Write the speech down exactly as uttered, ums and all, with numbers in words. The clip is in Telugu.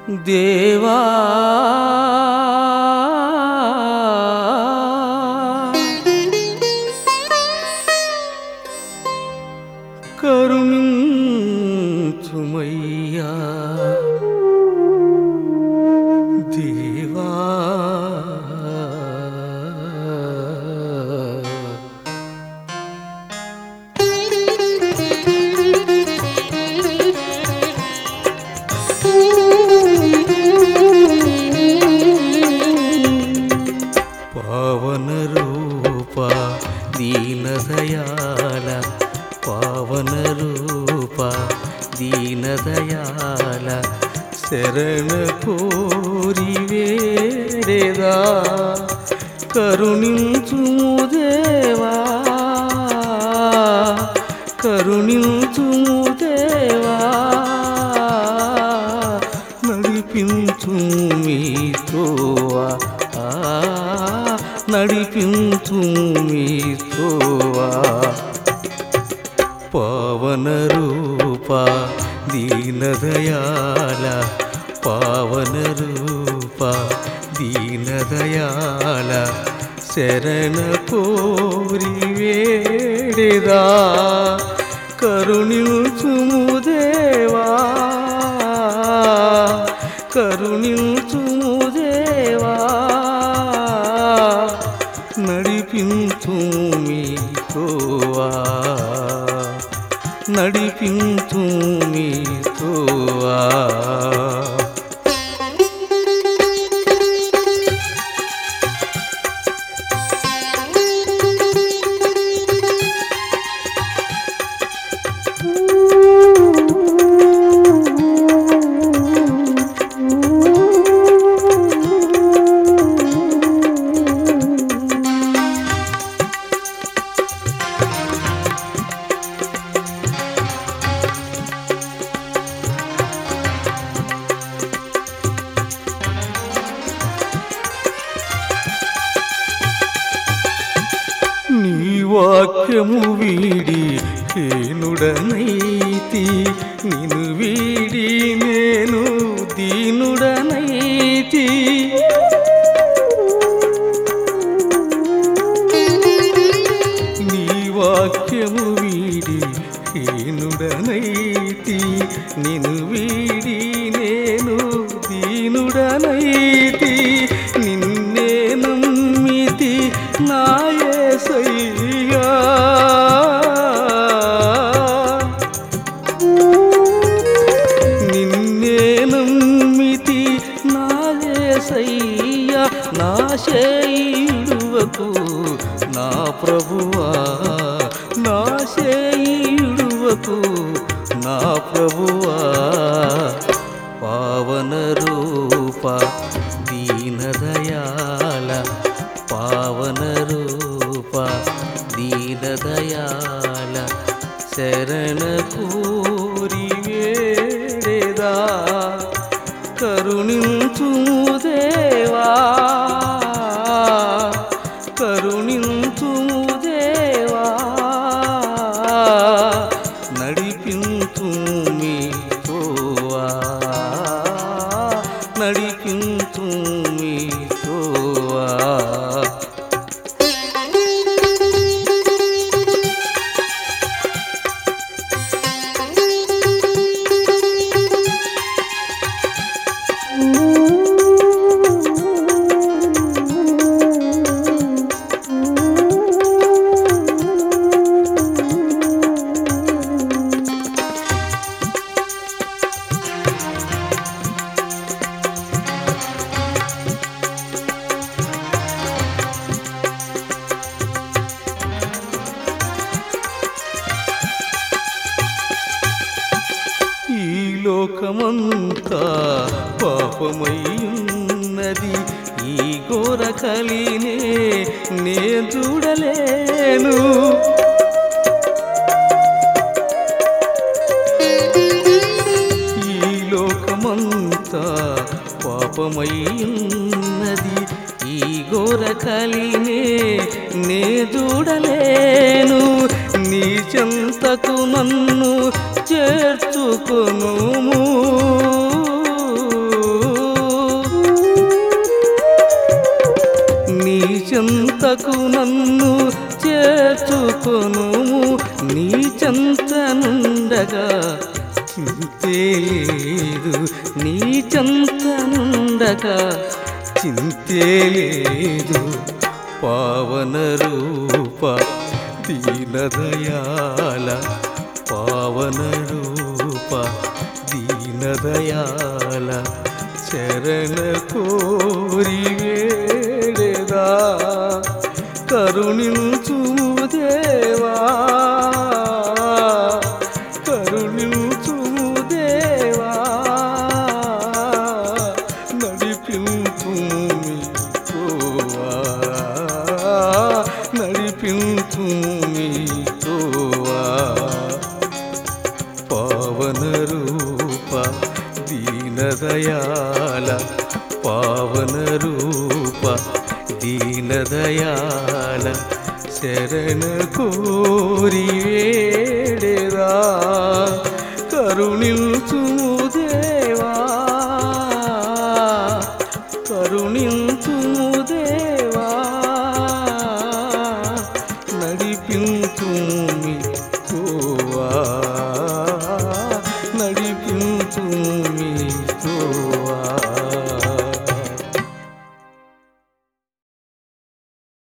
దేవా కరుణించుమయ్యా దేవా పావన రూప దీన దయాల పావన రూప దీన దయాల శరణ కోరి వేరేదా కరుణించుము దేవా కరుణించుము దేవా నడిపించు మీతోవా నడిపించు మీతోవా పావన రూప దీన దయాల పావన రూప దీన దయాల శరణ కోరి వేడేదా కరుణించుము దేవా కరుణించుము దేవా నడిపించు మీతోవా నడిపించు మీతోవా వాక్యము వీడి హీనుడనైతి నిన్ను వీడి నేను దీనుడనైతి నీ వాక్యము వీడి హీనుడనైతి నిన్ను వీడి నేను దీనుడనైతి నిన్నే నమ్మితి నా యేసయ్యా నిన్నే నమ్మితి నా యేసయ్యా నా చేయుడువకు నా ప్రభువా నా చేయుడువకు నా ప్రభువా పావన రూప దీన దయాల పావన రూప దీన దయాల శరణ కోరి వేడేదా కరుణించుము దేవా కరుణించుము దేవా నడిపించు మీతోవా నడిపించు మీతోవా లోకమంతా పాపమయ్యున్నది ఈ ఘోర కలినే నే చూడలేను ఈ లోకమంతా పాపమయ్యున్నది ఈ ఘోర కలినే నే చూడలేను నీ చెంతకు నన్ను చేర్చుకొనుము చెంతకు నన్ను చేర్చుకొను నీ చెంతనుండగా చింతే లేదు నీ చెంతనుండగా చింతే లేదు పావన రూప దీనదయాల పావన రూప దీనదయాల శరణ కోరి వేడెదా కరుణించుము దేవా కరుణించుము దేవా నడిపించుము మీ త్రోవా నడిపించుము మీ త్రోవా పావన రూప దీనదయాల పావన రూప దీనదయాల శరణ కోరి వేడెదా కరుణించుము